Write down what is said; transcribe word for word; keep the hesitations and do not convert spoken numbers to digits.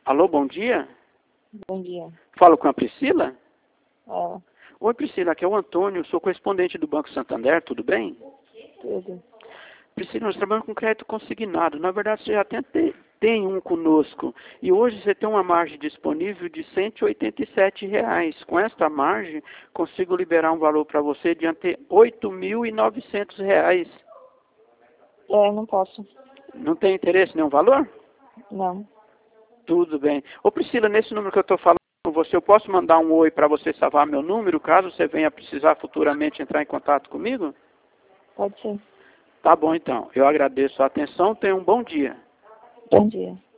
Alô, bom dia. Bom dia. Falo com a Priscila? É, Oi, Priscila, aqui é o Antônio, sou correspondente do Banco Santander, tudo bem? tudo. Priscila, nós trabalhamos com crédito consignado. Na verdade, você já até te- tem um conosco. E hoje você tem uma margem disponível de cento e oitenta e sete reais. Com esta margem, consigo liberar um valor para você de ante oito mil e novecentos reais. É, não posso. Não tem interesse nenhum valor? Não. Tudo bem. Ô Priscila, nesse número que eu estou falando com você, eu posso mandar um oi para você salvar meu número, caso você venha precisar futuramente entrar em contato comigo? Pode ser. Tá bom, então. Eu agradeço a atenção. Tenha um bom dia. Bom dia.